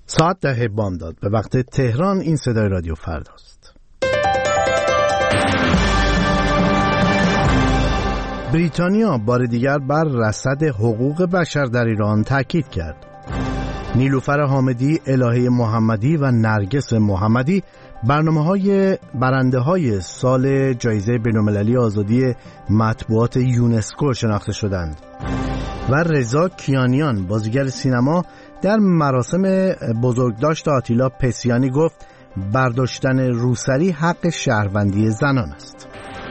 ساعت 10 بامداد به وقت تهران. این صدای رادیو فرداست. بریتانیا بار دیگر بر رصد حقوق بشر در ایران تاکید کرد. نیلوفر حامدی، الهه محمدی و نرگس محمدی برنده‌های سال جایزه بین‌المللی آزادی مطبوعات یونسکو شناخته شدند و رضا کیانیان، بازیگر سینما، در مراسم بزرگداشت آتیلا پسیانی گفت برداشتن روسری حق شهروندی زنان است.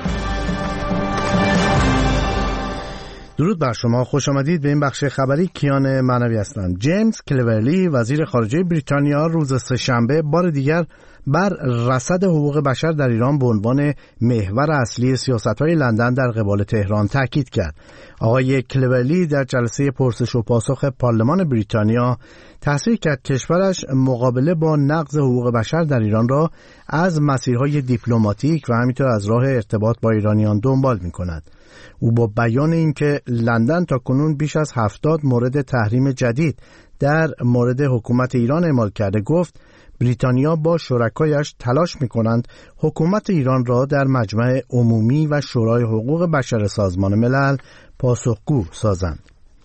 درود بر شما، خوش آمدید به این بخش خبری. کیان معنوی هستم. جیمز کلورلی، وزیر خارجه بریتانیا، روز سه‌شنبه بار دیگر بر رصد حقوق بشر در ایران به عنوان محور اصلی سیاست‌های لندن در قبال تهران تاکید کرد. آقای کلورلی در جلسه پرسش و پاسخ پارلمان بریتانیا تصریح کرد کشورش مقابله با نقض حقوق بشر در ایران را از مسیرهای دیپلماتیک و همینطور از راه ارتباط با ایرانیان دنبال می‌کند. او با بیان اینکه لندن تاکنون بیش از 70 مورد تحریم جدید در مورد حکومت ایران اعمال کرده گفت بریتانیا با شرکایش تلاش می‌کنند حکومت ایران را در مجمع عمومی و شورای حقوق بشر سازمان ملل پاسخگو سازند.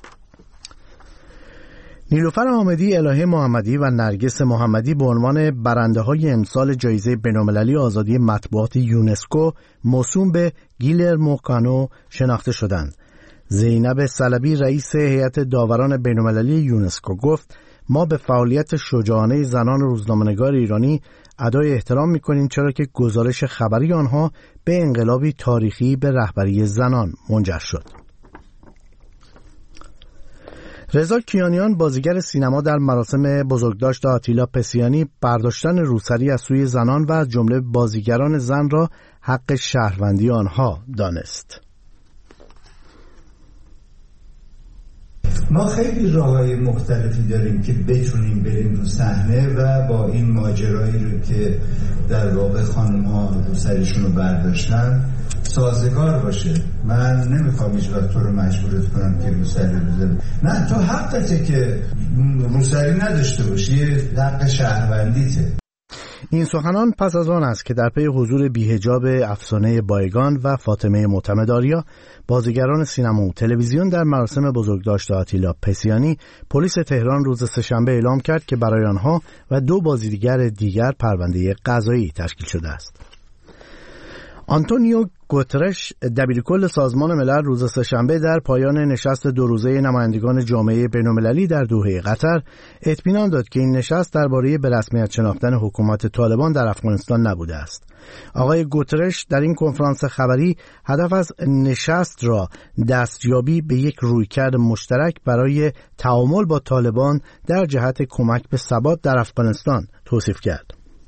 نیلوفر حامدی، الهه محمدی و نرگس محمدی به عنوان برنده‌های امسال جایزه بین‌المللی آزادی مطبوعات یونسکو موسوم به گیلرمو کانو شناخته شدند. زینب صلبی، رئیس هیئت داوران بین‌المللی یونسکو گفت ما به فعالیت شجاعانه زنان روزنامه‌نگار ایرانی ادای احترام می‌کنیم، چرا که گزارش خبری آنها به انقلابی تاریخی به رهبری زنان منجر شد. رضا کیانیان، بازیگر سینما، در مراسم بزرگداشت آتیلا پسیانی برداشتن روسری از سوی زنان و از جمله بازیگران زن را حق شهروندی آنها دانست. ما خیلی راه‌های مختلفی داریم که بتونیم بریم رو صحنه و با این ماجرایی رو که در واقع خانم‌ها روسریشون رو برداشتن سازگار باشه. من نمیخوام هیچ وقت تو رو مجبورت کنم که روسری بزنی. نه، تو حقته که روسری نداشته باشی، یه حق شهروندیته. این سخنان پس از آن است که در پی حضور بی‌حجاب افسانه بایگان و فاطمه معتمدآریا، بازیگران سینما و تلویزیون، در مراسم بزرگداشت آتیلا پسیانی، پلیس تهران روز سه‌شنبه اعلام کرد که برای آنها و 2 بازیگر دیگر پرونده قضایی تشکیل شده است. آنتونیو گوترش، دبیرکل سازمان ملل، روز سه‌شنبه در پایان نشست 2 روزه نمایندگان جامعه بین‌المللی در دوحه قطر اطمینان داد که این نشست درباره به رسمیت شناختن حکومت طالبان در افغانستان نبوده است. آقای گوترش در این کنفرانس خبری هدف از نشست را دستیابی به یک رویکرد مشترک برای تعامل با طالبان در جهت کمک به ثبات در افغانستان توصیف کرد.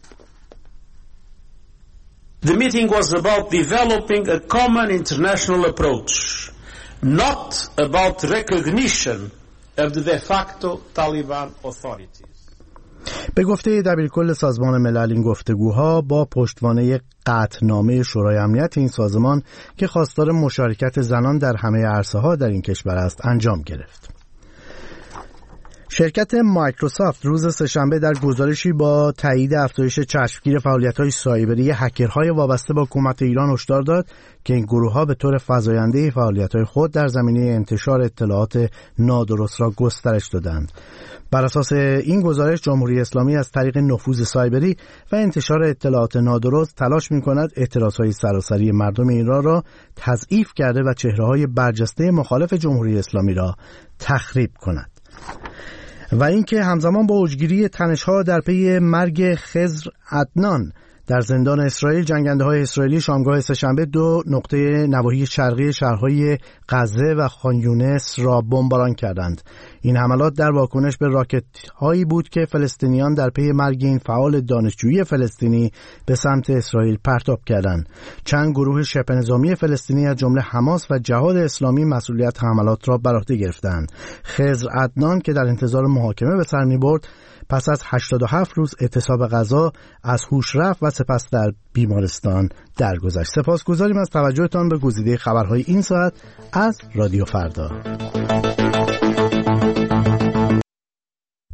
The meeting was about developing a common international approach, not about recognition of the de facto Taliban authorities. به گفته دبیرکل سازمان ملل، این گفتگوها با پشتوانه قطعنامه شورای امنیت این سازمان که خواستار مشارکت زنان در همه عرصه‌ها در این کشور است انجام گرفت. شرکت مایکروسافت روز سه‌شنبه در گزارشی با تایید افزایش چشمگیر فعالیت‌های سایبری هکرهای وابسته با حکومت ایران هشدار داد که این گروه‌ها به طور فزاینده فعالیت‌های خود در زمینه انتشار اطلاعات نادرست را گسترش دادند. بر اساس این گزارش، جمهوری اسلامی از طریق نفوذ سایبری و انتشار اطلاعات نادرست تلاش می‌کند اعتراضهای سراسری مردم ایران را تضعیف کرده و چهره‌های برجسته مخالف جمهوری اسلامی را تخریب کند. و اینکه همزمان با اوجگیری تنش‌ها در پی مرگ خضر عدنان در زندان اسرائیل، جنگنده‌های اسرائیلی شامگاه سه‌شنبه 2 نقطه نواحی شرقی شهرهای غزه و خان یونس را بمباران کردند. این حملات در واکنش به راکت‌هایی بود که فلسطینیان در پی مرگ این فعال دانشجویی فلسطینی به سمت اسرائیل پرتاب کردند. چند گروه شبه نظامی فلسطینی از جمله حماس و جهاد اسلامی مسئولیت حملات را بر عهده گرفتند. خضر عدنان که در انتظار محاکمه به سر می‌برد، پس از 87 روز اعتصاب غذا از هوش رفت و سپس در بیمارستان درگذشت. سپاسگزاریم از توجهتان به گزیده خبرهای این ساعت از رادیو فردا.